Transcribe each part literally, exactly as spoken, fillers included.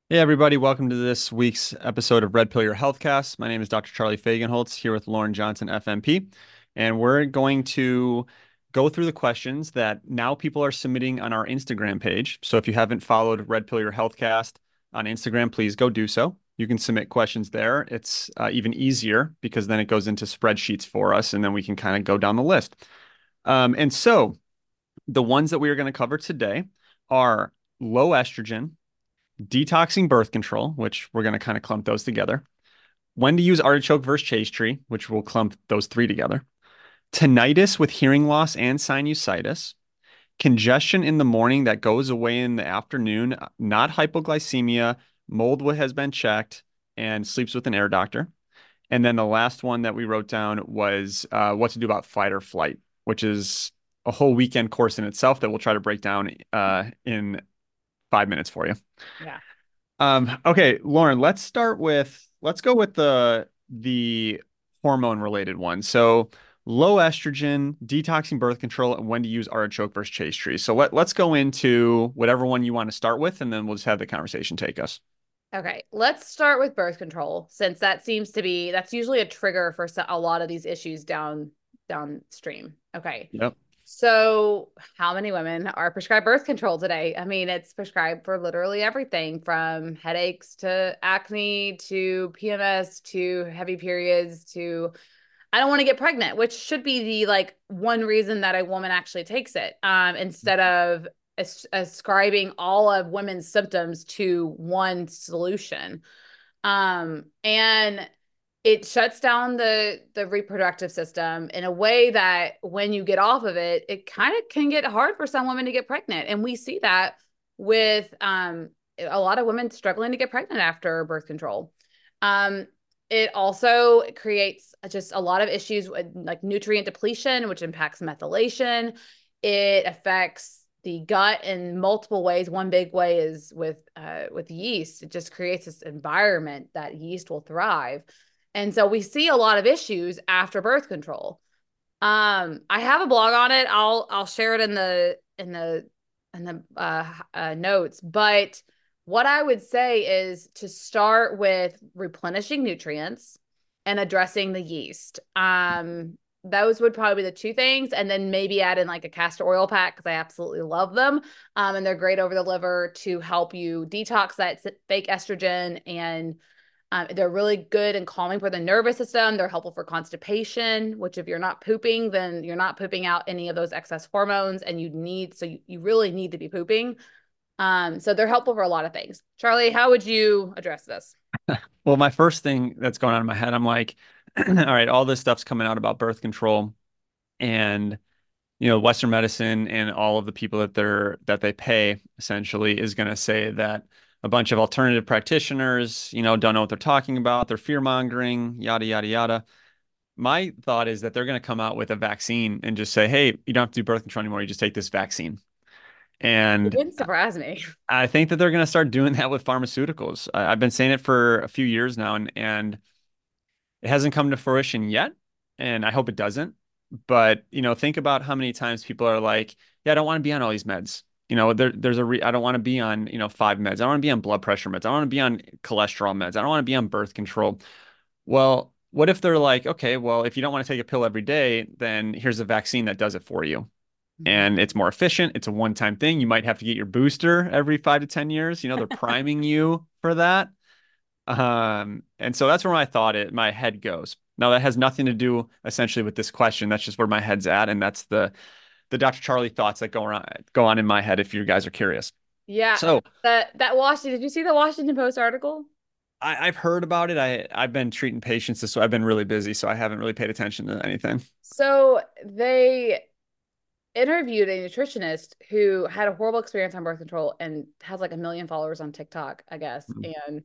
Hey everybody, welcome to this week's episode of Red Pill Your Healthcast. My name is Doctor Charlie Fagenholtz here with Lauren Johnson, F M P, and we're going to go through the questions that now people are submitting on our Instagram page. So if you haven't followed Red Pill Your Healthcast on Instagram, please go do so. You can submit questions there. It's uh, even easier because then it goes into spreadsheets for us, and then we can kind of go down the list. Um, and so the ones that we are going to cover today are low estrogen, detoxing birth control, which we're going to kind of clump those together. When to use artichoke versus chaste tree, which we'll clump those three together. Tinnitus with hearing loss and sinusitis. Congestion in the morning that goes away in the afternoon, not hypoglycemia. Mold has been checked and sleeps with an air doctor. And then the last one that we wrote down was uh, what to do about fight or flight, which is a whole weekend course in itself that we'll try to break down uh, in five minutes for you. Yeah. Um, okay, Lauren, let's start with let's go with the the hormone related one. So low estrogen, detoxing birth control, and when to use artichoke versus chaste tree. So let let's go into whatever one you want to start with, and then we'll just have the conversation take us. Okay. Let's start with birth control, since that seems to be that's usually a trigger for so- a lot of these issues down downstream. Okay. Yep. So, how many women are prescribed birth control today? I mean, it's prescribed for literally everything from headaches to acne to P M S to heavy periods to I don't want to get pregnant, which should be the like one reason that a woman actually takes it, um, instead of as- ascribing all of women's symptoms to one solution. Um, and it shuts down the the reproductive system in a way that when you get off of it, it kind of can get hard for some women to get pregnant. And we see that with um, a lot of women struggling to get pregnant after birth control. Um, it also creates just a lot of issues with like nutrient depletion, which impacts methylation. It affects the gut in multiple ways. One big way is with uh, with yeast. It just creates this environment that yeast will thrive. And so we see a lot of issues after birth control. Um, I have a blog on it. I'll I'll share it in the in the in the uh, uh, notes. But what I would say is to start with replenishing nutrients and addressing the yeast. Um, those would probably be the two things, and then maybe add in like a castor oil pack because I absolutely love them. Um, and they're great over the liver to help you detox that fake estrogen and um, they're really good and calming for the nervous system. They're helpful for constipation, which if you're not pooping, then you're not pooping out any of those excess hormones and you need, so you, you really need to be pooping. Um, so they're helpful for a lot of things. Charlie, how would you address this? Well, my first thing that's going on in my head, I'm like, all right, all this stuff's coming out about birth control and you know, Western medicine and all of the people that they're that they pay essentially is going to say that a bunch of alternative practitioners, you know, don't know what they're talking about. They're fear mongering, yada yada yada. My thought is that they're going to come out with a vaccine and just say, "Hey, you don't have to do birth control anymore. You just take this vaccine." It And wouldn't surprise me. I think that they're going to start doing that with pharmaceuticals. I, I've been saying it for a few years now, and and it hasn't come to fruition yet, and I hope it doesn't. But, you know, think about how many times people are like, yeah, I don't want to be on all these meds. You know, there, there's a re I don't want to be on, you know, five meds. I don't want to be on blood pressure meds. I don't want to be on cholesterol meds. I don't want to be on birth control. Well, what if they're like, okay, well, if you don't want to take a pill every day, then here's a vaccine that does it for you. And it's more efficient. It's a one-time thing. You might have to get your booster every five to ten years. You know, they're priming you for that. Um, and so that's where my thought it, my head goes. Now that has nothing to do essentially with this question. That's just where my head's at, and that's the the Doctor Charlie thoughts that go around go on in my head if you guys are curious. Yeah, So that that Washington. Did you see the Washington Post article? I, I've heard about it. I I've been treating patients this, so I've been really busy, so I haven't really paid attention to anything. So they interviewed a nutritionist who had a horrible experience on birth control and has like a million followers on TikTok, I guess. Mhm. And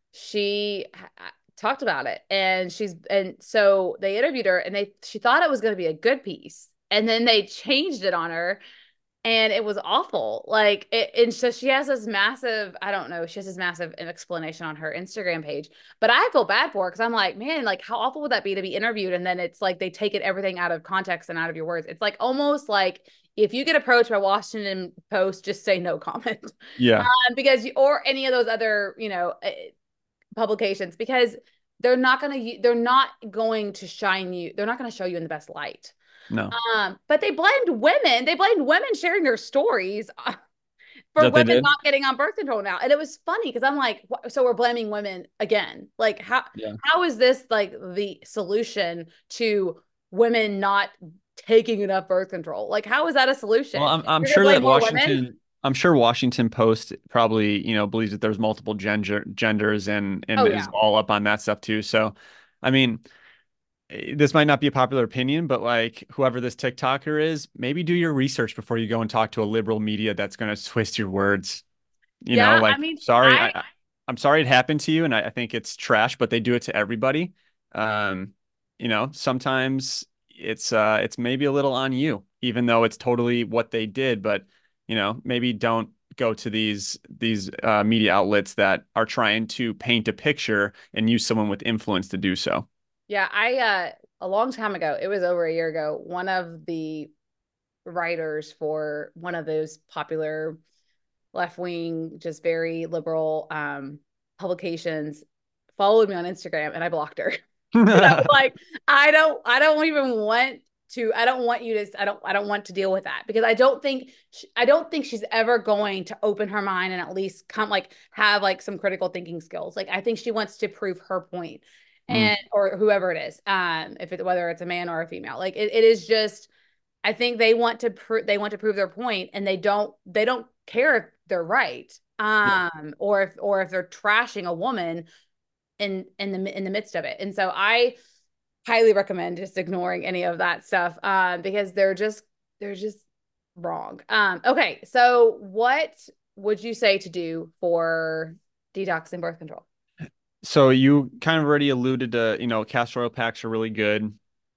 she talked about it. And she's, and so they interviewed her and they, she thought it was going to be a good piece. And then they changed it on her and it was awful. Like it, and so she has this massive, I don't know, she has this massive explanation on her Instagram page. But I feel bad for her because I'm like, man, like how awful would that be to be interviewed? And then it's like they take it everything out of context and out of your words. It's like almost like if you get approached by Washington Post, just say no comment. Yeah. Um, because or any of those other, you know, uh, publications, because they're not going to they're not going to shine you. They're not going to show you in the best light. No. Um, but they blamed women. They blamed women sharing their stories Is for that they women did? not getting on birth control now. And it was funny because I'm like, so we're blaming women again. Like how Yeah. how is this like the solution to women not taking enough birth control? Like how is that a Well, solution? I'm I'm You're gonna sure blame that more women? Washington I'm sure Washington Post probably, you know, believes that there's multiple gender genders and and Oh is yeah. all up on that stuff too. So, I mean, eh, this might not be a popular opinion, but like whoever this TikToker is, maybe do your research before you go and talk to a liberal media that's going to twist your words. You know, Yeah, I like mean, sorry, I, I I I'm sorry it happened to you, and I, I think it's trash, but they do it to everybody. Um, you know, sometimes it's uh it's maybe a little on you, even though it's totally what they did, but you know, maybe don't go to these these uh, media outlets that are trying to paint a picture and use someone with influence to do so. yeah, I uh a long time ago, it was over a year ago, one of the writers for one of those popular left wing, just very liberal um, publications followed me on Instagram and I blocked her. And I was like, I don't, I don't even want to, I don't want you to, I don't, I don't want to deal with that because I don't think, I don't think she's ever going to open her mind and at least come like have like some critical thinking skills. Like I think she wants to prove her point Mm, and, or whoever it is, um, if it, whether it's a man or a female, like it, it is just, I think they want to prove they want to prove their point and they don't they don't care if they're right. yeah. Um or if or if they're trashing a woman in in the in the midst of it. And so I highly recommend just ignoring any of that stuff um because they're just they're just wrong. Um okay, so what would you say to do for detoxing birth control? So you kind of already alluded to, you know, castor oil packs are really good.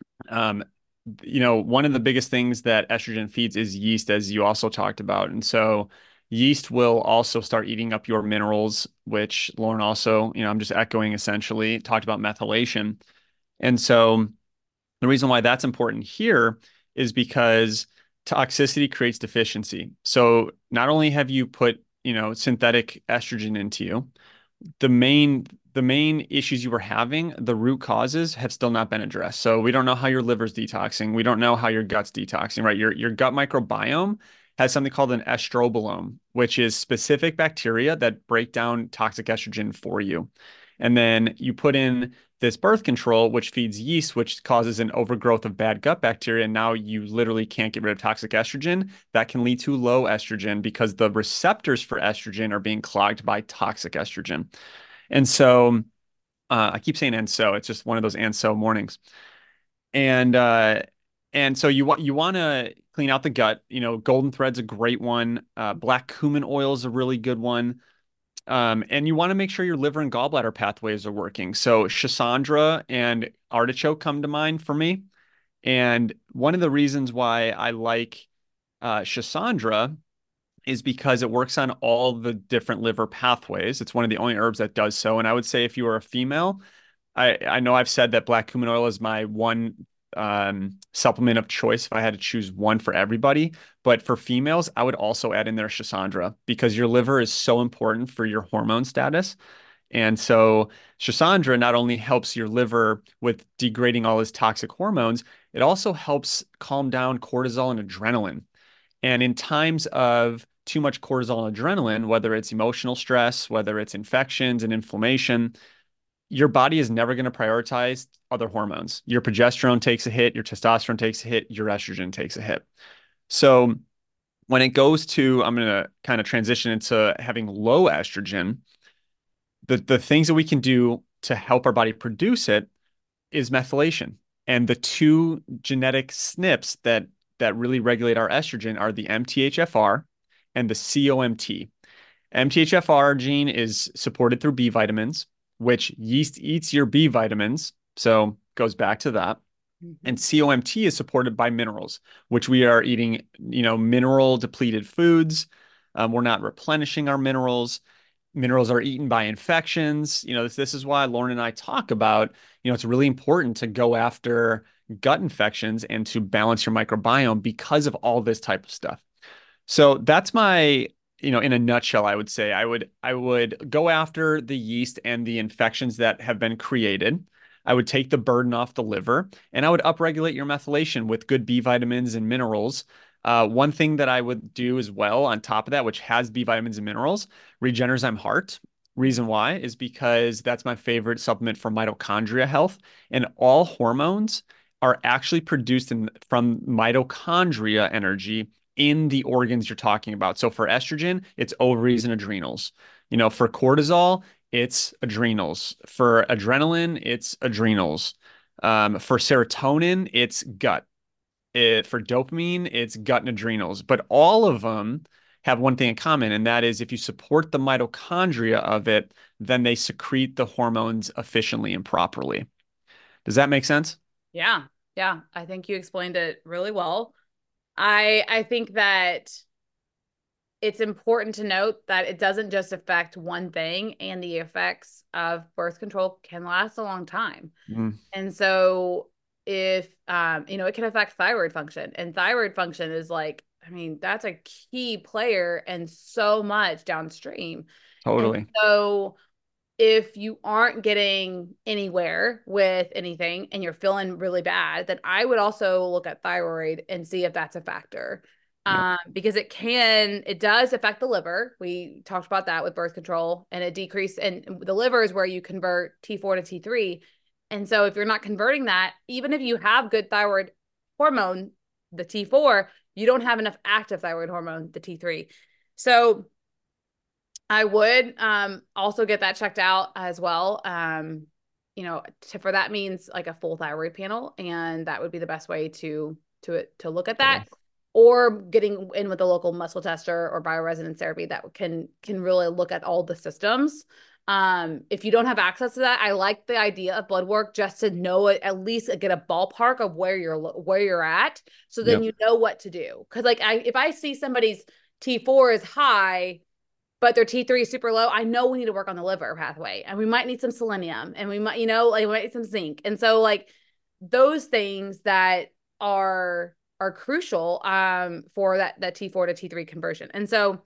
Um, you know, one of the biggest things that estrogen feeds is yeast, as you also talked about. And so yeast will also start eating up your minerals, which Lauren also, you know, I'm just echoing essentially, talked about methylation. And so the reason why that's important here is because toxicity creates deficiency. So not only have you put, you know, synthetic estrogen into you, the main the main issues you were having, the root causes have still not been addressed. So we don't know how your liver's detoxing. We don't know how your gut's detoxing, right? Your your gut microbiome has something called an estrobolome, which is specific bacteria that break down toxic estrogen for you. And then you put in this birth control, which feeds yeast, which causes an overgrowth of bad gut bacteria. And now you literally can't get rid of toxic estrogen. That can lead to low estrogen because the receptors for estrogen are being clogged by toxic estrogen. And so uh, I keep saying and so it's just one of those and so mornings. And uh, and so you want you want to clean out the gut. You know, golden thread's a great one. Uh, black cumin oil is a really good one. Um, and you want to make sure your liver and gallbladder pathways are working. So Schisandra and artichoke come to mind for me. And one of the reasons why I like uh, Schisandra is because it works on all the different liver pathways. It's one of the only herbs that does so. And I would say if you are a female, I, I know I've said that black cumin oil is my one um, supplement of choice if I had to choose one for everybody. But for females, I would also add in their Schisandra because your liver is so important for your hormone status. And so Schisandra not only helps your liver with degrading all its toxic hormones, it also helps calm down cortisol and adrenaline. And in times of too much cortisol and adrenaline, whether it's emotional stress, whether it's infections and inflammation, your body is never going to prioritize other hormones. Your progesterone takes a hit, your testosterone takes a hit, your estrogen takes a hit. So when it goes to, I'm going to kind of transition into having low estrogen, the, the things that we can do to help our body produce it is methylation. And the two genetic S N Ps that that really regulate our estrogen are the M T H F R and the C O M T. M T H F R gene is supported through B vitamins, which yeast eats your B vitamins, so goes back to that. And Mhm. C O M T is supported by minerals, which we are eating, you know, mineral depleted foods. Um, we're not replenishing our minerals. Minerals are eaten by infections. You know, this, this is why Lauren and I talk about, you know, it's really important to go after gut infections and to balance your microbiome because of all this type of stuff. So that's my, you know, in a nutshell, I would say I would I would go after the yeast and the infections that have been created. I would take the burden off the liver, and I would upregulate your methylation with good B vitamins and minerals. Uh, one thing that I would do as well on top of that, which has B vitamins and minerals, Regenerzyme Heart. Reason why is because that's my favorite supplement for mitochondria health, and all hormones are actually produced in, from mitochondria energy in the organs you're talking about. So for estrogen, it's ovaries and adrenals. You know, for cortisol, it's adrenals. For adrenaline, it's adrenals. Um, for serotonin, it's gut. It, for dopamine, it's gut and adrenals. But all of them have one thing in common, and that is if you support the mitochondria of it, then they secrete the hormones efficiently and properly. Does that make sense? Yeah. Yeah. I think you explained it really well. I I think that it's important to note that it doesn't just affect one thing, and the effects of birth control can last a long time. Mm, And so if um you know, it can affect thyroid function, and thyroid function is like, I mean, that's a key player and so much downstream. And totally. so if you aren't getting anywhere with anything and you're feeling really bad, then I would also look at thyroid and see if that's a factor. Yep. Um, because it can, it does affect the liver. We talked about that with birth control, and it decreased, and the liver is where you convert T four to T three. And so if you're not converting that, even if you have good thyroid hormone, the T four, you don't have enough active thyroid hormone, the T three. So I would um, also get that checked out as well. Um, you know, to, for that means like a full thyroid panel, and that would be the best way to to to look at that, Totally. or getting in with a local muscle tester or bioresonance therapy that can can really look at all the systems. Um, if you don't have access to that, I like the idea of blood work just to know it, at least get a ballpark of where you're where you're at, so then Yep. you know what to do. Because like I, if I see somebody's T four is high but their T three is super low, I know we need to work on the liver pathway, and we might need some selenium, and we might, you know, like we might need some zinc. And so like those things that are are crucial um for that that T four to T three conversion. And so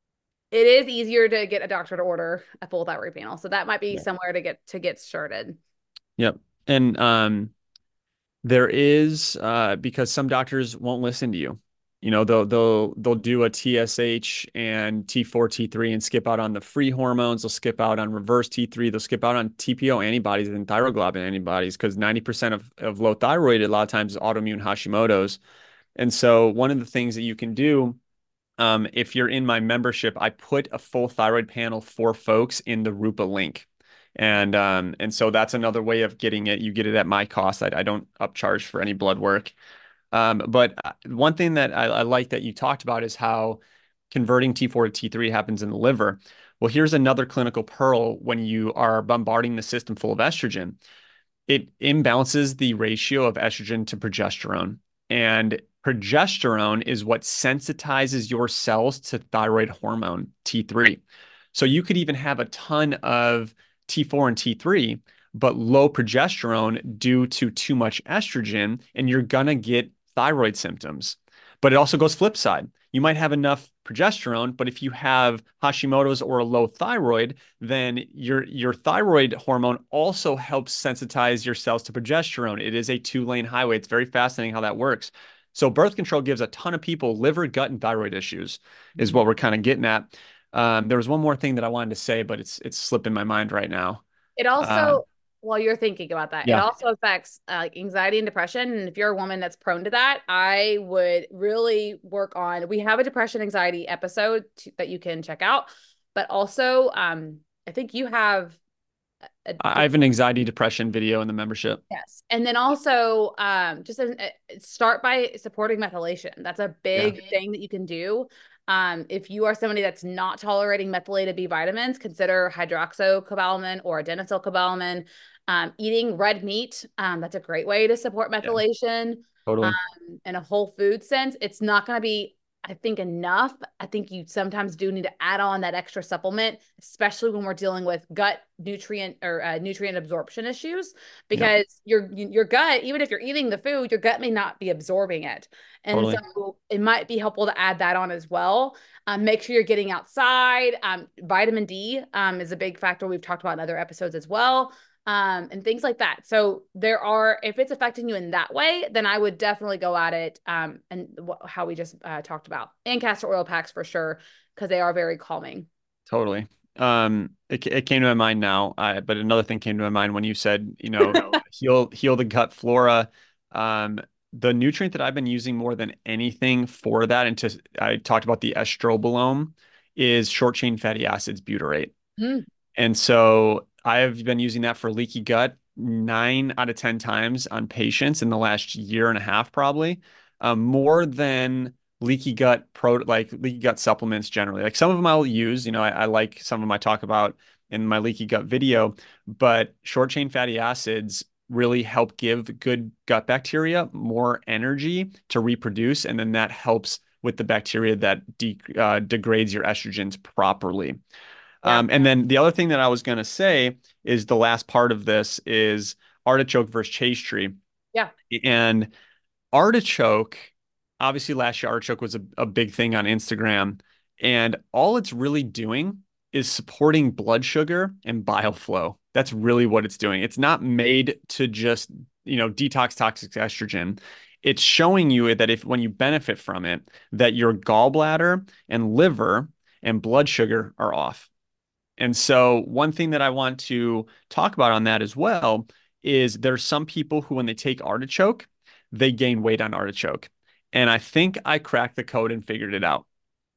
it is easier to get a doctor to order a full thyroid panel. So that might be Yep. somewhere to get to get started. Yep. And um there is uh because some doctors won't listen to you. You know, they'll they'll they'll do a T S H and T four, T three and skip out on the free hormones. They'll skip out on reverse T three. They'll skip out on T P O antibodies and thyroglobulin antibodies because ninety percent of, of low thyroid a lot of times is autoimmune Hashimoto's. And so one of the things that you can do, um, if you're in my membership, I put a full thyroid panel for folks in the Rupa link. And um, and so that's another way of getting it. You get it at my cost. I, I don't upcharge for any blood work. Um, but uh, one thing that I, I like that you talked about is how converting T four to T three happens in the liver. Well, here's another clinical pearl when you are bombarding the system full of estrogen. It imbalances the ratio of estrogen to progesterone. And progesterone is what sensitizes your cells to thyroid hormone T three. So you could even have a ton of T four and T three, but low progesterone due to too much estrogen, and you're gonna get thyroid symptoms. But it also goes flip side. You might have enough progesterone, but if you have Hashimoto's or a low thyroid, then your your thyroid hormone also helps sensitize your cells to progesterone. It is a two-lane highway. It's very fascinating how that works. So birth control gives a ton of people liver, gut, and thyroid issues, is what we're kind of getting at. Um, there was one more thing that I wanted to say, but it's it's slipping my mind right now. It Uh, also, while you're thinking about that, it yeah, also affects uh, like anxiety and depression. And if you're a woman that's prone to that, I would really work on. We have a depression anxiety episode to, that you can check out, but also, um, I think you have a, I I have an anxiety depression video in the membership. yes. And then also, um, just a, a- start by supporting methylation. That's a Yeah, big thing that you can do. Um, if you are somebody that's not tolerating methylated B vitamins, consider hydroxycobalamin or adenosylcobalamin. Um, eating red meat, um, that's a great way to support yeah, methylation. Um, totally. in a whole food sense, it's not going to be I think enough. I think you sometimes do need to add on that extra supplement, especially when we're dealing with gut nutrient or uh, nutrient absorption issues, Yep, because your your gut, even if you're eating the food, your gut may not be absorbing it, and totally. so it might be helpful to add that on as well. Um, make sure you're getting outside. Um, vitamin D um, is a big factor we've talked about in other episodes as well, um, and things like that. So there are, if it's affecting you in that way, then I would definitely go at it. Um, and wh- how we just uh, talked about, and castor oil packs for sure, because they are very calming. Totally. Um, it, it came to my mind now, I, but another thing came to my mind when you said, you know, heal heal the gut flora. Um, the nutrient that I've been using more than anything for that, and to I talked about the estrobolome, is short chain fatty acids butyrate. Mm, And so I've been using that for leaky gut nine out of ten times on patients in the last year and a half, probably. Um, more than leaky gut pro like leaky gut supplements generally. Like some of them I'll use, you know, I, I like some of them I talk about in my leaky gut video, but short chain fatty acids really help give good gut bacteria more energy to reproduce, and then that helps with the bacteria that de uh, degrades your estrogens properly. yeah. Um, and then the other thing that I was going to say is the last part of this is artichoke versus chase tree. Yeah. And artichoke, obviously last year artichoke was a, a big thing on Instagram. And all it's really doing is supporting blood sugar and bile flow. That's really what it's doing. It's not made to just, you know, detox toxic estrogen. It's showing you that if when you benefit from it, that your gallbladder and liver and blood sugar are off. And so, one thing that I want to talk about on that as well is there's some people who, when they take artichoke, they gain weight on artichoke. And I think I cracked the code and figured it out.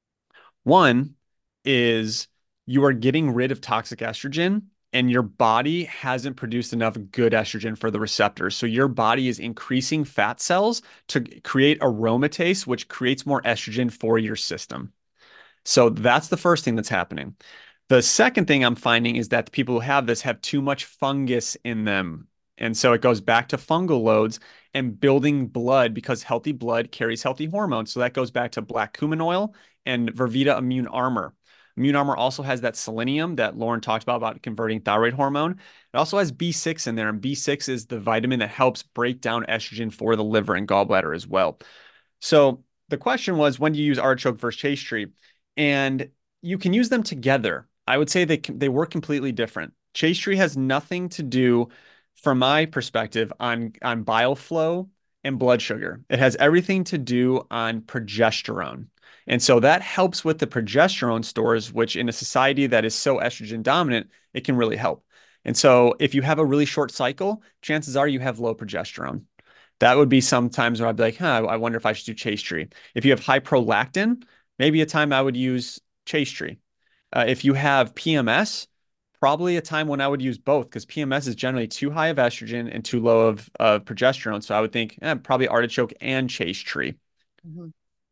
One is you are getting rid of toxic estrogen, and your body hasn't produced enough good estrogen for the receptors. So, your body is increasing fat cells to create aromatase, which creates more estrogen for your system. So, that's the first thing that's happening. The second thing I'm finding is that the people who have this have too much fungus in them. And so it goes back to fungal loads and building blood because healthy blood carries healthy hormones. So that goes back to black cumin oil and Vervita Immune Armor. Immune Armor also has that selenium that Lauren talked about, about converting thyroid hormone. It also has B six in there, and B six is the vitamin that helps break down estrogen for the liver and gallbladder as well. So the question was, when do you use artichoke versus chase tree? And you can use them together. I would say they they work completely different. Chase tree has nothing to do, from my perspective, on on bile flow and blood sugar. It has everything to do on progesterone. And so that helps with the progesterone stores, which in a society that is so estrogen dominant, it can really help. And so if you have a really short cycle, chances are you have low progesterone. That would be sometimes where I'd be like, huh, I wonder if I should do chase tree. If you have high prolactin, maybe a time I would use chase tree. Uh, if you have P M S, probably a time when I would use both because P M S is generally too high of estrogen and too low of, of progesterone. So I would think eh, probably artichoke and chase tree. Mhm.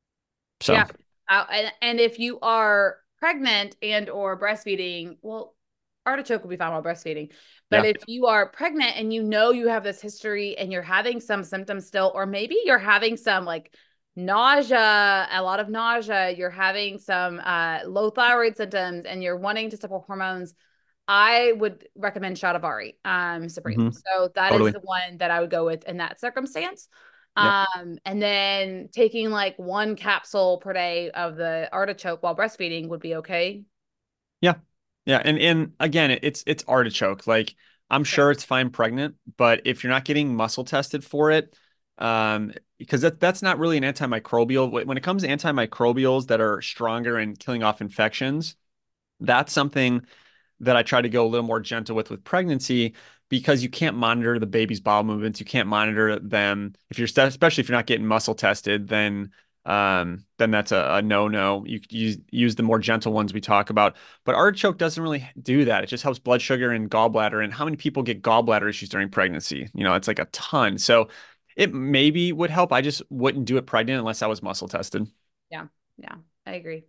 So, Yeah. Uh, and, and if you are pregnant and or breastfeeding, well, artichoke will be fine while breastfeeding. But yeah. if you are pregnant and you know you have this history and you're having some symptoms still, or maybe you're having some like nausea, a lot of nausea, you're having some uh, low thyroid symptoms, and you're wanting to support hormones, I would recommend Shatavari um, Supreme. Hmm. So that is Totally. the one that I would go with in that circumstance. Yep. Um, and then taking like one capsule per day of the artichoke while breastfeeding would be okay. Yeah. Yeah. And and again, it- it's it's artichoke. Like I'm Sure. sure it's fine pregnant, but if you're not getting muscle tested for it, um, because that that's not really an antimicrobial. Wh- When it comes to antimicrobials that are stronger in killing off infections, that's something that I try to go a little more gentle with with pregnancy because you can't monitor the baby's bowel movements. You can't monitor them if you're especially if you're not getting muscle tested, then um then that's a, a no-no. You could use use the more gentle ones we talk about. But artichoke doesn't really do that. It just helps blood sugar and gallbladder. And how many people get gallbladder issues during pregnancy? You know, it's like a ton. So it maybe would help. I just wouldn't do it pregnant unless I was muscle tested. Yeah. Yeah. I agree.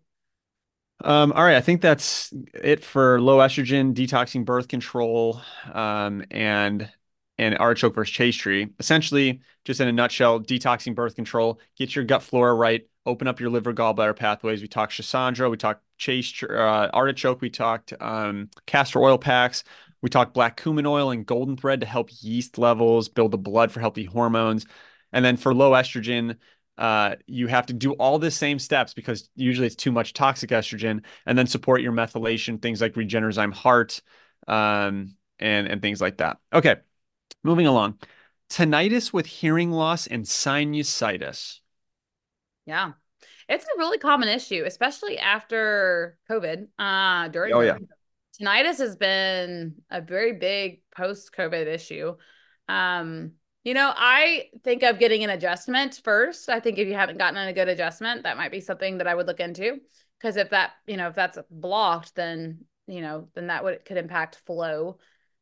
Um, all right, I think that's it for low estrogen, detoxing birth control, um, and and artichoke versus chase tree. Essentially, just in a nutshell, detoxing birth control, get your gut flora right, open up your liver gallbladder pathways. We talked Schisandra, we talked chase uh, artichoke, we talked um, castor oil packs, we talked black cumin oil and golden thread to help yeast levels, build the blood for healthy hormones. And then for low estrogen, uh, you have to do all the same steps because usually it's too much toxic estrogen, and then support your methylation, things like Regenerozyme Heart, um, and and things like that. Okay, moving along. Tinnitus with hearing loss and sinusitis. Yeah. It's a really common issue, especially after COVID, uh, during Oh yeah. COVID. Tinnitus has been a very big post-COVID issue. Um, you know, I think of getting an adjustment first. I think if you haven't gotten a good adjustment, that might be something that I would look into. Because if that, you know, if that's blocked, then, you know, then that would could impact flow.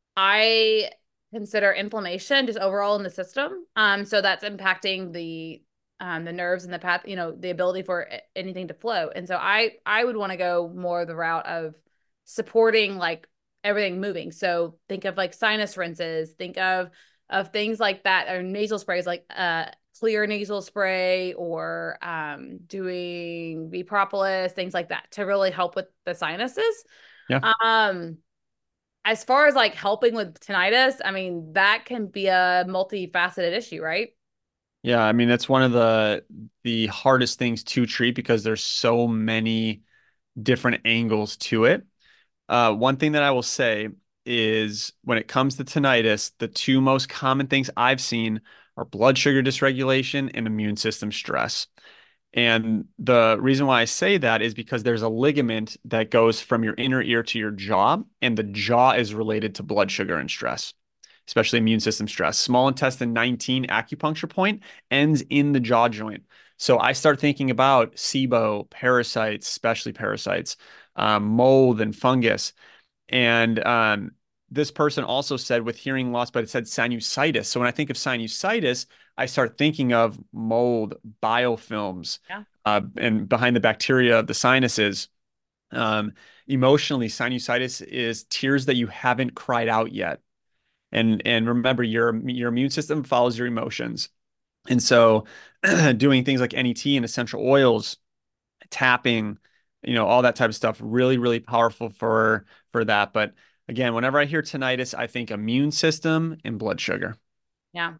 I consider inflammation just overall in the system. Um, so that's impacting the um, the nerves and the path, you know, the ability for anything to flow. And so I I would want to go more the route of supporting like everything moving. So think of like sinus rinses, think of of things like that, or nasal sprays like uh clear nasal spray, or um doing B propolis, things like that to really help with the sinuses. Yeah. Um as far as like helping with tinnitus, I mean, that can be a multifaceted issue, right? Yeah, I mean that's one of the the hardest things to treat because there's so many different angles to it. Uh, one thing that I will say is when it comes to tinnitus, the two most common things I've seen are blood sugar dysregulation and immune system stress. And the reason why I say that is because there's a ligament that goes from your inner ear to your jaw, and the jaw is related to blood sugar and stress, especially immune system stress. Small intestine nineteen acupuncture point ends in the jaw joint. So I start thinking about SIBO, parasites, especially parasites, um, mold and fungus. And um, this person also said with hearing loss, but it said sinusitis. So when I think of sinusitis, I start thinking of mold, biofilms, Yeah. uh, and behind the bacteria of the sinuses. Um, Emotionally, sinusitis is tears that you haven't cried out yet. And and remember, your your immune system follows your emotions. And so doing things like N E T and essential oils, tapping, you know, all that type of stuff, really, really powerful for for that. But again, whenever I hear tinnitus, I think immune system and blood sugar. Yeah.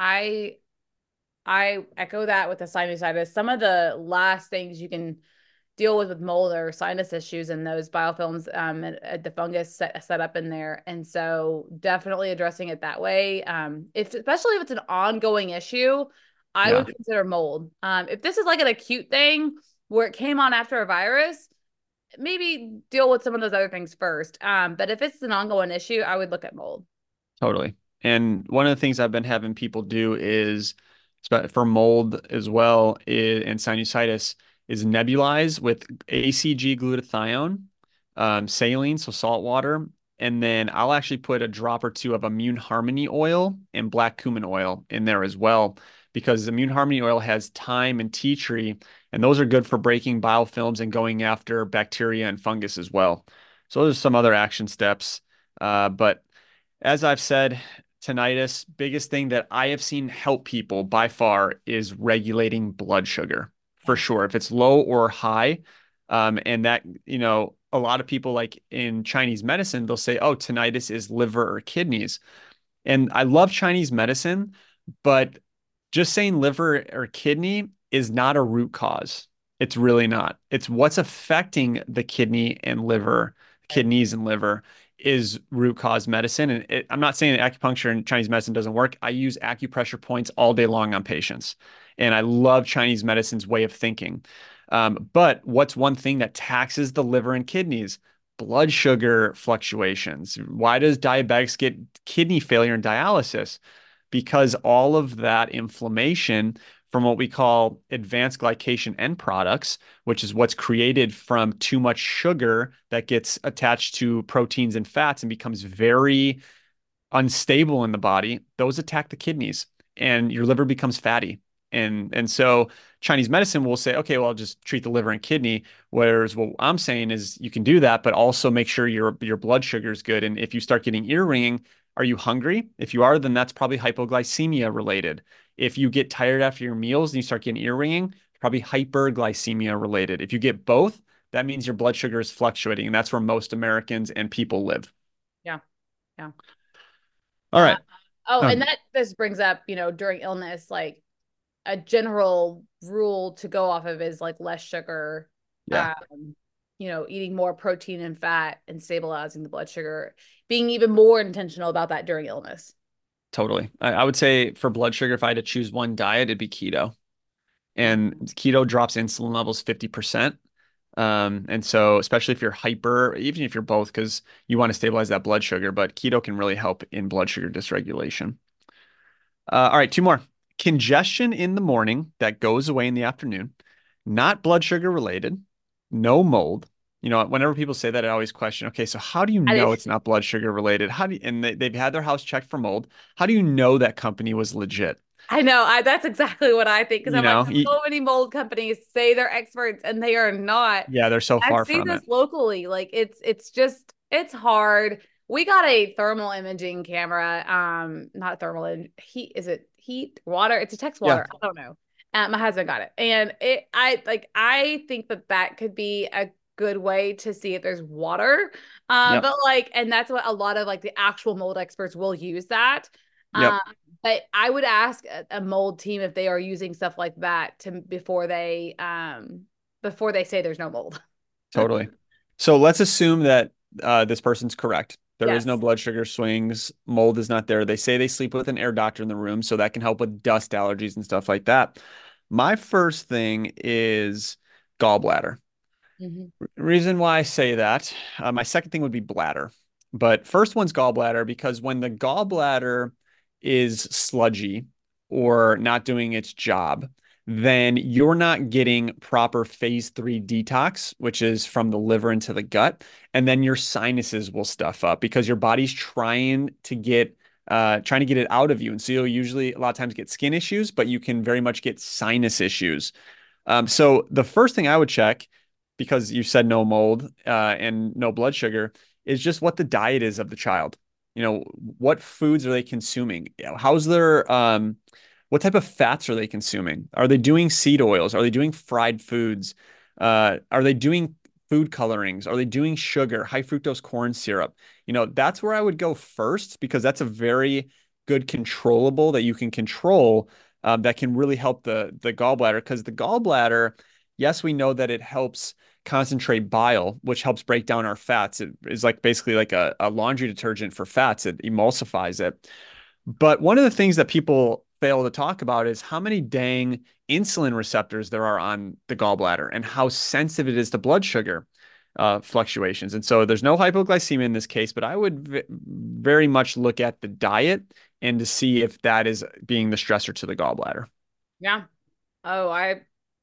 I I echo that with the sinusitis. Some of the last things you can deal with with mold or sinus issues and those biofilms, um, and, uh, the fungus set, set up in there. And so definitely addressing it that way. Um, if especially if it's an ongoing issue, I Yeah, would consider mold. Um, if this is like an acute thing where it came on after a virus, maybe deal with some of those other things first. Um, but if it's an ongoing issue, I would look at mold. totally. And one of the things I've been having people do is spe- for mold as well i- and sinusitis is nebulize with A C G glutathione, um, saline, so salt water. And then I'll actually put a drop or two of Immune Harmony oil and black cumin oil in there as well, because Immune Harmony oil has thyme and tea tree, and those are good for breaking biofilms and going after bacteria and fungus as well. So those are some other action steps. Uh, but as I've said, tinnitus, biggest thing that I have seen help people by far is regulating blood sugar for Yeah. sure. If it's low or high, um, and that, you know, a lot of people like in Chinese medicine, they'll say, oh, tinnitus is liver or kidneys. And I love Chinese medicine, but just saying liver or kidney is not a root cause. It's really not. It's what's affecting the kidney and liver, Right. kidneys and liver is root cause medicine. And it, I'm not saying that acupuncture and Chinese medicine doesn't work. I use acupressure points all day long on patients. And I love Chinese medicine's way of thinking. Um, but what's one thing that taxes the liver and kidneys? Blood sugar fluctuations. Why does diabetics get kidney failure and dialysis? Because all of that inflammation from what we call advanced glycation end products, which is what's created from too much sugar that gets attached to proteins and fats and becomes very unstable in the body, those attack the kidneys and your liver becomes fatty. And and so Chinese medicine will say, okay, well, I'll just treat the liver and kidney. Whereas what I'm saying is you can do that, but also make sure your your blood sugar is good. And if you start getting ear ringing, are you hungry? If you are, then that's probably hypoglycemia related. If you get tired after your meals and you start getting ear ringing, probably hyperglycemia related. If you get both, that means your blood sugar is fluctuating, and that's where most Americans and people live. Yeah. Yeah. All Uh, right. oh, and Um, that this brings up, you know, during illness, like a general rule to go off of is like less sugar, yeah, um, you know, eating more protein and fat and stabilizing the blood sugar, being even more intentional about that during illness. totally. I, I would say for blood sugar, if I had to choose one diet, it'd be keto. And Mhm. keto drops insulin levels fifty percent. Um, and so, especially if you're hyper, even if you're both, because you want to stabilize that blood sugar, but keto can really help in blood sugar dysregulation. Uh, all right, two more. Congestion in the morning that goes away in the afternoon, not blood sugar related, no mold. You know, whenever people say that, I always question, okay, so how do you I, know it's not blood sugar related? How do you, and they, they've had their house checked for mold. How do you know that company was legit? I know. I that's exactly what I think because You I'm like, know, you, so many mold companies say they're experts and they are not. yeah, they're so I've far seen from this it. locally. Like it's it's just it's hard. We got a thermal imaging camera. Um, not thermal in heat. Is it heat water? It's a text Yeah. water. I don't know. Uh, my husband got it, and it. I like. I think that that could be a good way to see if there's water. Uh, Yep. but like, and that's what a lot of like the actual mold experts will use that. Yep. Um, but I would ask a, a mold team if they are using stuff like that to before they um before they say there's no mold. Totally. So let's assume that uh, this person's correct. There is no Yes. blood sugar swings. Mold is not there. They say they sleep with an air doctor in the room, so that can help with dust allergies and stuff like that. My first thing is gallbladder. Mhm. Reason why I say that, uh, my second thing would be bladder. But first one's gallbladder because when the gallbladder is sludgy or not doing its job, then you're not getting proper phase three detox, which is from the liver into the gut. And then your sinuses will stuff up because your body's trying to get uh, trying to get it out of you. And so you'll usually a lot of times get skin issues, but you can very much get sinus issues. Um, so the first thing I would check, because you said no mold uh, and no blood sugar, is just what the diet is of the child. You know, what foods are they consuming? You know, how's their um, what type of fats are they consuming? Are they doing seed oils? Are they doing fried foods? Uh, are they doing food colorings? Are they doing sugar, high fructose corn syrup? You know, that's where I would go first because that's a very good controllable that you can control um, that can really help the the gallbladder because the gallbladder, yes, we know that it helps concentrate bile, which helps break down our fats. It is like basically like a, a laundry detergent for fats. It emulsifies it. But one of the things that people fail to talk about is how many dang insulin receptors there are on the gallbladder and how sensitive it is to blood sugar uh, fluctuations. And so there's no hypoglycemia in this case, but I would v very much look at the diet and to see if that is being the stressor to the gallbladder. Yeah. Oh, I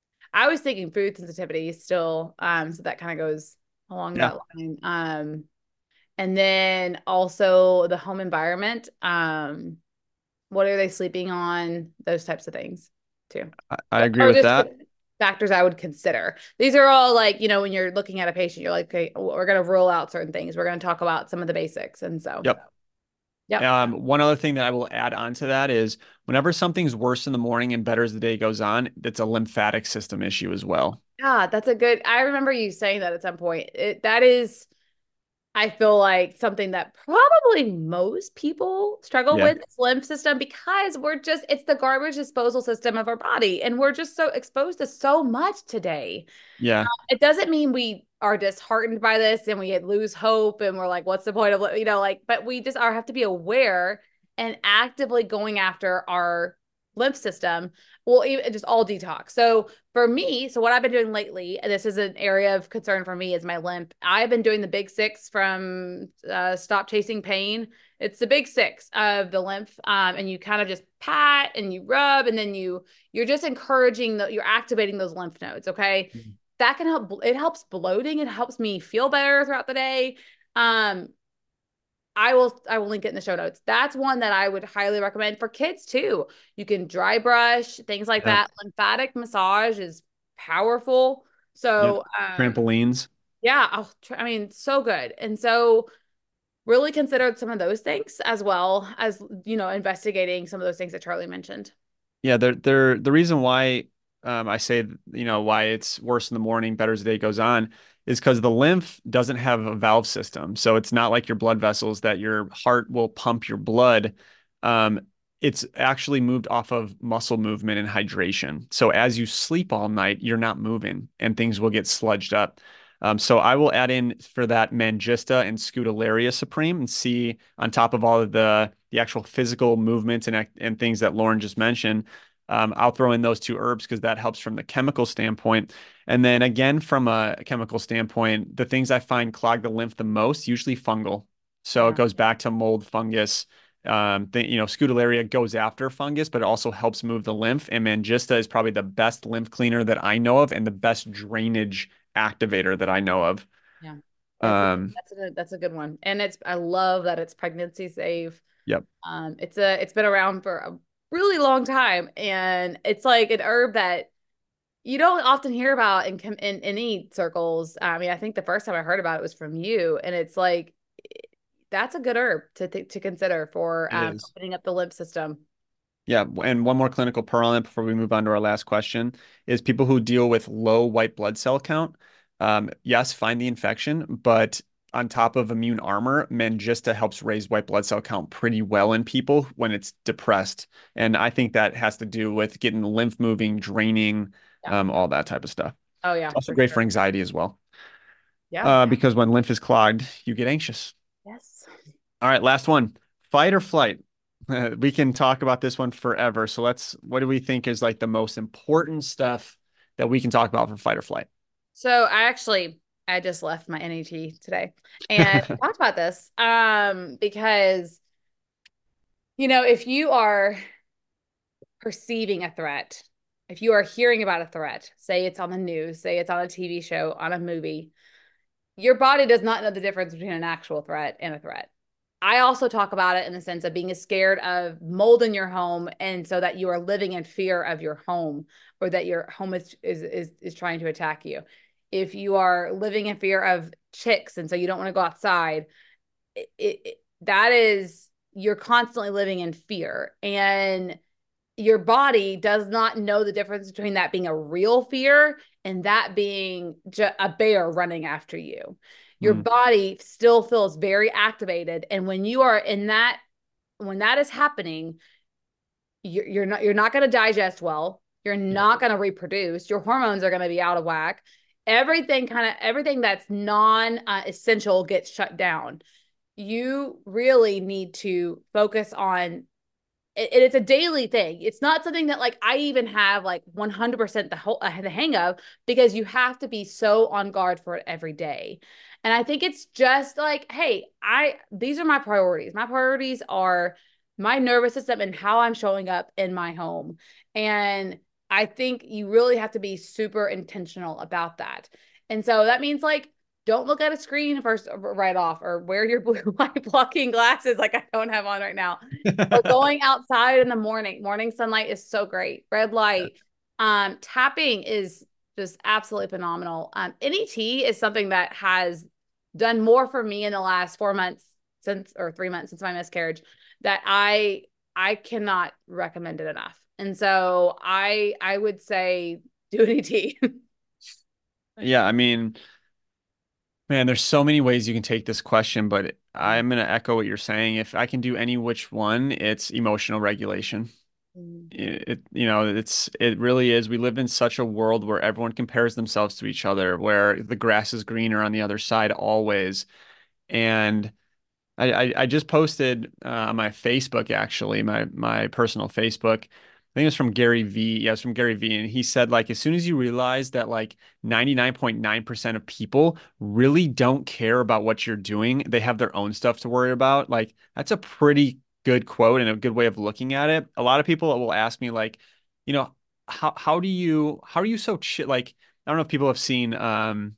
I was thinking food sensitivity still. Um, so that kind of goes along Yeah, that line. Um, and then also the home environment. Um, what are they sleeping on? Those types of things too. I, I But agree are with just that. factors I would consider. These are all like, you know, when you're looking at a patient, you're like, okay, we're going to rule out certain things. We're going to talk about some of the basics. And so, Yep. yep. Um, one other thing that I will add on to that is whenever something's worse in the morning and better as the day goes on, it's a lymphatic system issue as well. Yeah, that's a good. I remember you saying that at some point. It, that is I feel like something that probably most people struggle Yeah. with is lymph system because we're just, it's the garbage disposal system of our body. And we're just so exposed to so much today. Yeah. It doesn't mean we are disheartened by this and we lose hope and we're like, what's the point of, you know, like, but we just are have to be aware and actively going after our lymph system. Well, even just all detox. So for me, so what I've been doing lately, and this is an area of concern for me, is my lymph. I've been doing the big six from uh, Stop Chasing Pain. It's the big six of the lymph, um, and you kind of just pat and you rub, and then you you're just encouraging the you're activating those lymph nodes. Okay, Mhm. that can help. It helps bloating. It helps me feel better throughout the day. Um, I will I will link it in the show notes. That's one that I would highly recommend for kids too. You can dry brush, things like Yeah. that. Lymphatic massage is powerful. Yep. So, um, Trampolines. yeah, I'll try, I mean, so good. And so really consider some of those things as well as, you know, investigating some of those things that Charlie mentioned. Yeah, they're they're the reason why um, I say, you know, why it's worse in the morning, better as the day goes on, is because the lymph doesn't have a valve system. So it's not like your blood vessels that your heart will pump your blood. Um, it's actually moved off of muscle movement and hydration. So as you sleep all night, you're not moving and things will get sludged up. Um, so I will add in for that Mangista and Scutellaria Supreme and see on top of all of the the actual physical movements and and things that Lauren just mentioned. Um, I'll throw in those two herbs because that helps from the chemical standpoint. And then again, from a chemical standpoint, the things I find clog the lymph the most, usually fungal. So it Yeah. goes back to mold, fungus. Um, the, you know, Scutellaria goes after fungus, but it also helps move the lymph. And Mangista is probably the best lymph cleaner that I know of and the best drainage activator that I know of. Yeah. That's a, Um, that's a that's a good one. And it's I love that it's pregnancy safe. yep. Um, it's a it's been around for a really long time, and it's like an herb that you don't often hear about in in, in any circles. I mean, I think the first time I heard about it was from you, and it's like that's a good herb to th to consider for It um, is. opening up the lymph system. Yeah, and one more clinical pearl on it before we move on to our last question is people who deal with low white blood cell count. Um, yes, find the infection, but on top of immune armor, Mangista helps raise white blood cell count pretty well in people when it's depressed. And I think that has to do with getting the lymph moving, draining, Yeah. um, all that type of stuff. Oh It's yeah, also for great for sure. anxiety as well, Yeah. uh, because when lymph is clogged, you get anxious. Yes. All right, last one. Fight or flight. Uh, we can talk about this one forever. So let's, what do we think is like the most important stuff that we can talk about for fight or flight? So I actually I just left my N E T today and we talked about this um because you know if you are perceiving a threat, if you are hearing about a threat, say it's on the news, say it's on a T V show, on a movie, your body does not know the difference between an actual threat and a threat. I also talk about it in the sense of being scared of mold in your home, and so that you are living in fear of your home, or that your home is is is, is trying to attack you. If you are living in fear of chicks, and so you don't want to go outside, it, it, that is you're constantly living in fear, and your body does not know the difference between that being a real fear and that being ju- a bear running after you. Your Mm, body still feels very activated, and when you are in that, when that is happening, you're, you're not you're not going to digest well. You're yeah. not going to reproduce. Your hormones are going to be out of whack. Everything kind of everything that's non uh, essential gets shut down. You really need to focus on it, it's a daily thing. It's not something that like I even have like one hundred percent the whole uh, the hang of, because you have to be so on guard for it every day. And I think it's just like, hey, I these are my priorities. My priorities are my nervous system and how I'm showing up in my home. And I think you really have to be super intentional about that. And so that means like don't look at a screen first right off, or wear your blue light blocking glasses like I don't have on right now, or going outside in the morning. Morning sunlight is so great. Red light. Um, tapping is just absolutely phenomenal. Um, N E T is something that has done more for me in the last four months since, or three months since my miscarriage, that I I cannot recommend it enough. And so I I would say do N E T. Yeah, I mean, man, there's so many ways you can take this question, but I'm going to echo what you're saying. If I can do any which one, it's emotional regulation. It, it, you know, it's it really is. We live in such a world where everyone compares themselves to each other, where the grass is greener on the other side always. And I, I, I just posted uh, on my Facebook, actually, my my personal Facebook. I think it was from Gary V. Yeah, it's from Gary V. And he said, like, as soon as you realize that like ninety-nine point nine percent of people really don't care about what you're doing, they have their own stuff to worry about. Like, that's a pretty good quote and a good way of looking at it. A lot of people will ask me, like, you know, how how do you how are you so chill? Like, I don't know if people have seen um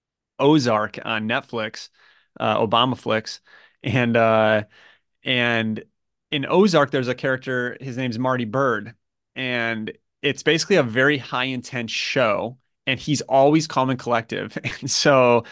Ozark on Netflix, uh, Obama flicks, and uh, and in Ozark, there's a character. His name's Marty Bird, and it's basically a very high intense show, and he's always calm and collective. And so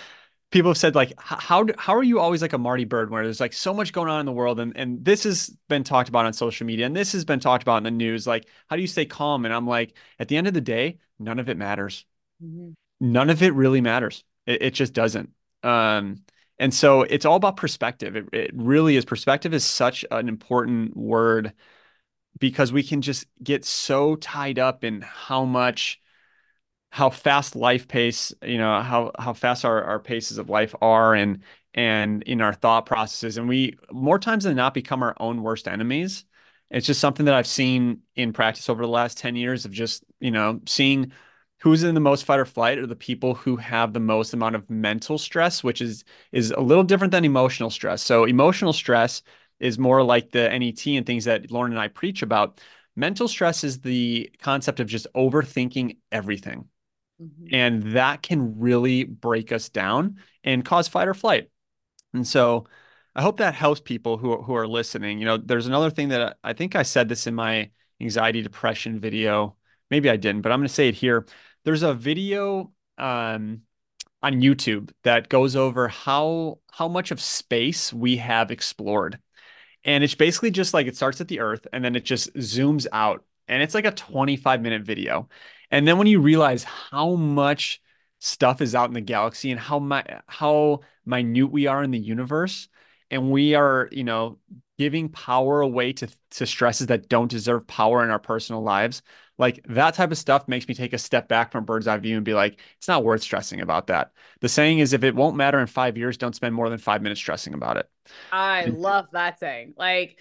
people have said like, "H- how do, how are you always like a Marty Bird where there's like so much going on in the world and and this has been talked about on social media and this has been talked about in the news. Like, how do you stay calm?" And I'm like, at the end of the day, none of it matters. Mhm. None of it really matters. It, it just doesn't. Um, and so it's all about perspective. It, it really is. Perspective is such an important word because we can just get so tied up in how much how fast life pace, you know, how how fast our, our paces of life are and and in our thought processes. And we more times than not become our own worst enemies. It's just something that I've seen in practice over the last ten years of just, you know, seeing who's in the most fight or flight are the people who have the most amount of mental stress, which is is a little different than emotional stress. So emotional stress is more like the N E T and things that Lauren and I preach about. Mental stress is the concept of just overthinking everything. Mhm. And that can really break us down and cause fight or flight. And so I hope that helps people who are, who are listening. You know, there's another thing that I, I think I said this in my anxiety depression video. Maybe I didn't, but I'm going to say it here. There's a video um, on YouTube that goes over how how much of space we have explored. And it's basically just like it starts at the Earth and then it just zooms out. And it's like a twenty-five minute video. And then when you realize how much stuff is out in the galaxy and how mi how minute we are in the universe, and we are, you know, giving power away to to stresses that don't deserve power in our personal lives, like that type of stuff makes me take a step back from a bird's eye view and be like, it's not worth stressing about that. The saying is, if it won't matter in five years, don't spend more than five minutes stressing about it. I love that saying. Like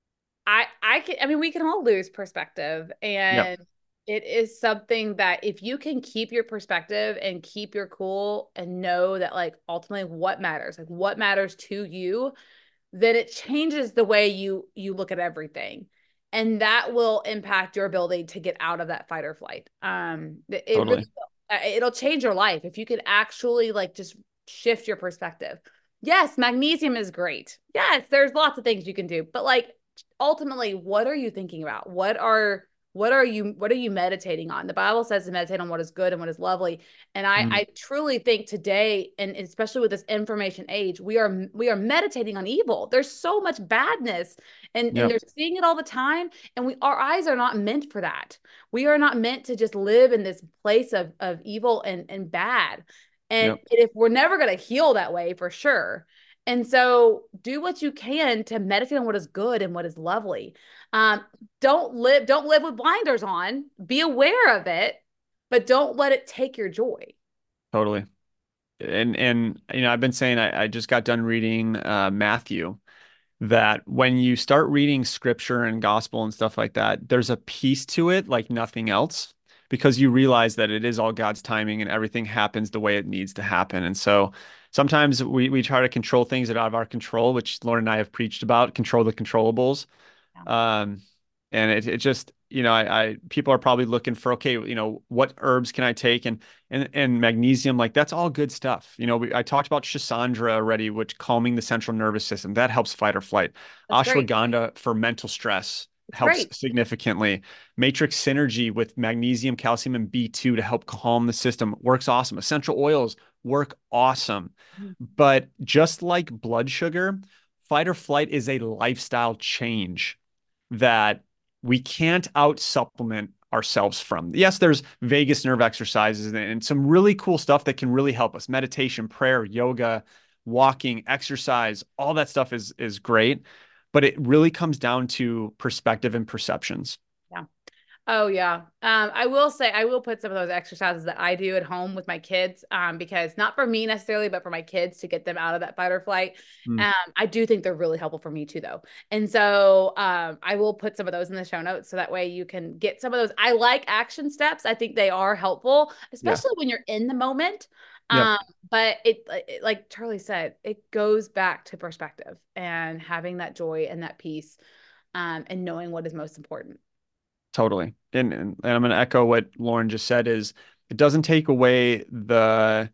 I I can I mean we can all lose perspective Yep, and it is something that if you can keep your perspective and keep your cool and know that like ultimately what matters, like what matters to you, then it changes the way you you look at everything. And that will impact your ability to get out of that fight or flight. Um it it really totally. will. Uh, It'll change your life if you could actually like just shift your perspective. Yes, magnesium is great. Yes, there's lots of things you can do, but like ultimately, what are you thinking about? What are what are you what are you meditating on? The Bible says to meditate on what is good and what is lovely. And I Mm, I truly think today, and especially with this information age, we are we are meditating on evil. There's so much badness and and yep, they're seeing it all the time. And we our eyes are not meant for that. We are not meant to just live in this place of of evil and and bad. And yep, if we're never going to heal that way for sure. And so do what you can to meditate on what is good and what is lovely. Um, don't live, don't live with blinders on. Be aware of it, but don't let it take your joy. totally. And and you know, I've been saying I, I just got done reading uh, Matthew, that when you start reading scripture and gospel and stuff like that, there's a piece to it like nothing else because you realize that it is all God's timing and everything happens the way it needs to happen. And so sometimes we we try to control things that are out of our control, which Lauren and I have preached about, control the controllables. Yeah, Um, and it, it just, you know, I, I people are probably looking for, okay, you know, what herbs can I take? And and and magnesium, like that's all good stuff. You know, we, I talked about Shisandra already, which calming the central nervous system, that helps fight or flight. that's great. Ashwagandha for mental stress It's helps great. significantly. Matrix Synergy with magnesium, calcium, and B two to help calm the system works awesome. Essential oils work awesome. But just like blood sugar, fight or flight is a lifestyle change that we can't out supplement ourselves from. Yes, there's vagus nerve exercises and some really cool stuff that can really help us. Meditation, prayer, yoga, walking, exercise, all that stuff is is great, but it really comes down to perspective and perceptions. Yeah. Oh yeah. Um, I will say I will put some of those exercises that I do at home with my kids, um, because not for me necessarily, but for my kids to get them out of that fight or flight. Mm, Um, I do think they're really helpful for me too, though. And so um, I will put some of those in the show notes so that way you can get some of those. I like action steps. I think they are helpful, yeah. especially when you're in the moment. Yep. Um, but it, it, like Charlie said, it goes back to perspective and having that joy and that peace, um, and knowing what is most important. Totally. And, and and I'm going to echo what Lauren just said is it doesn't take away the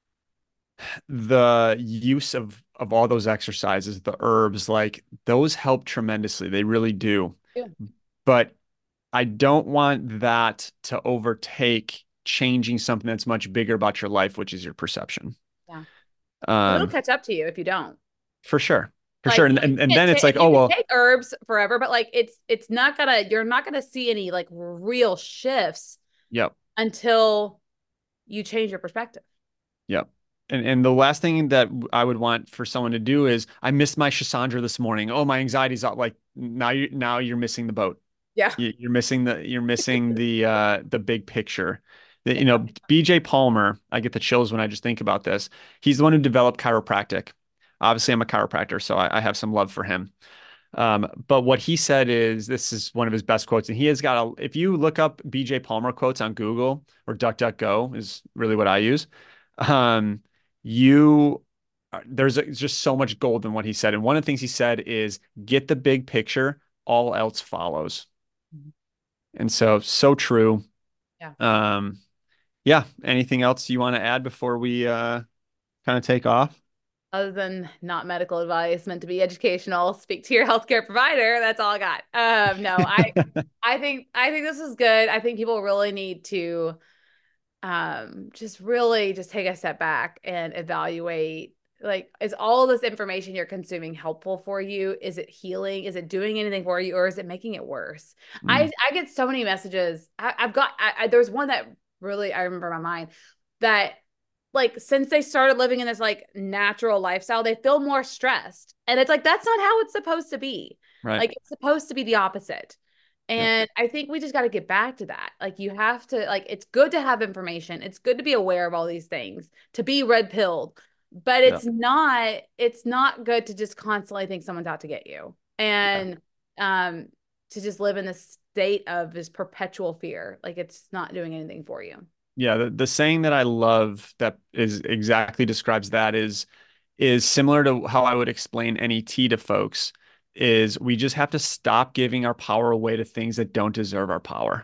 the use of of all those exercises, the herbs, like those help tremendously. They really do. Yeah. But I don't want that to overtake changing something that's much bigger about your life, which is your perception. Yeah. It'll Um, catch up to you if you don't. for sure. For Like sure. And, you and, and can then it's take like, you oh, can well, take herbs forever, but like it's it's not gonna you're not gonna see any like real shifts yep. until you change your perspective. Yep. And and the last thing that I would want for someone to do is I missed my Shasandra this morning. Oh, my anxiety's out. Like now you now you're missing the boat. Yeah. You- You're missing the you're missing the uh the big picture. The- you know, B J Palmer, I get the chills when I just think about this. He's the one who developed chiropractic. Obviously, I'm a chiropractor, so I, I have some love for him. Um, but what he said is this is one of his best quotes, and he has got a. If you look up B J Palmer quotes on Google or DuckDuckGo is really what I use. Um, you there's a, just so much gold in what he said, and one of the things he said is get the big picture, all else follows. And so, so true. Yeah. Um, yeah. Anything else you want to add before we uh, kind of take off? Other than not medical advice, meant to be educational, speak to your healthcare provider. That's all I got. Um, no, I I think I think this is good. I think people really need to um just really just take a step back and evaluate like is all this information you're consuming helpful for you? Is it healing? Is it doing anything for you, or is it making it worse? I Mm, I get so many messages. I, I've got I, I, there's one that really I remember in my mind that like since they started living in this like natural lifestyle, they feel more stressed. And it's like that's not how it's supposed to be. right. Like it's supposed to be the opposite. Yep. And I think we just got to get back to that. Like you have to like it's good to have information. It's good to be aware of all these things, to be red pilled, but Yep. it's not it's not good to just constantly think someone's out to get you. Yeah. And um to just live in this state of this perpetual fear. Like it's not doing anything for you. Yeah. The, the saying that I love that is exactly describes that is is similar to how I would explain N E T to folks is we just have to stop giving our power away to things that don't deserve our power.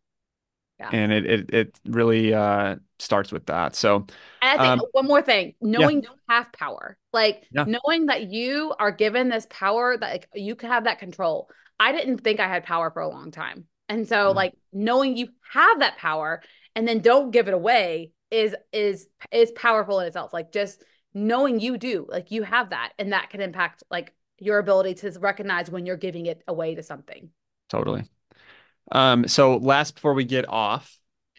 Yeah. And it it it really uh starts with that. So And I think um one more thing, yeah, knowing you have power, like yeah. knowing that you are given this power that like you can have that control. I didn't think I had power for a long time. And so Yeah, like knowing you have that power and then don't give it away is is is powerful in itself. Like just knowing you do, like you have that and that can impact like your ability to recognize when you're giving it away to something. totally. Um, so last before we get off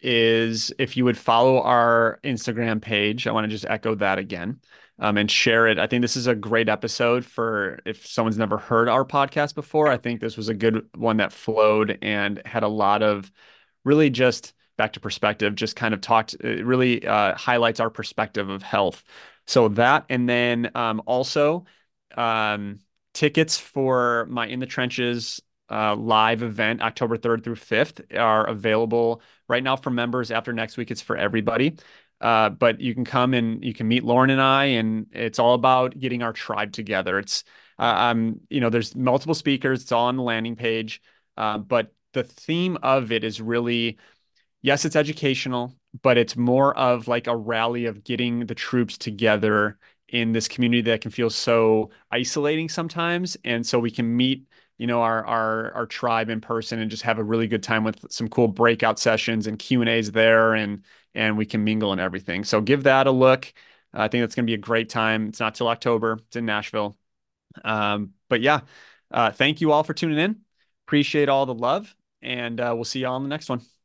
is if you would follow our Instagram page. I want to just echo that again, um, and share it. I think this is a great episode for if someone's never heard our podcast before. I think this was a good one that flowed and had a lot of really just back to perspective, just kind of talked, it really uh, highlights our perspective of health. So that, and then um, also um, tickets for my In the Trenches uh, live event, October third through fifth, are available right now for members. After next week, it's for everybody. Uh, but you can come and you can meet Lauren and I, and it's all about getting our tribe together. It's, uh, um, you know, there's multiple speakers. It's all on the landing page. Uh, but the theme of it is really yes, it's educational, but it's more of like a rally of getting the troops together in this community that can feel so isolating sometimes. And so we can meet, you know, our our our tribe in person and just have a really good time with some cool breakout sessions and Q and A's there and and we can mingle and everything. So give that a look. I think that's going to be a great time. It's not till October. It's in Nashville. Um, but yeah, uh, thank you all for tuning in. Appreciate all the love, and uh, we'll see you all on the next one.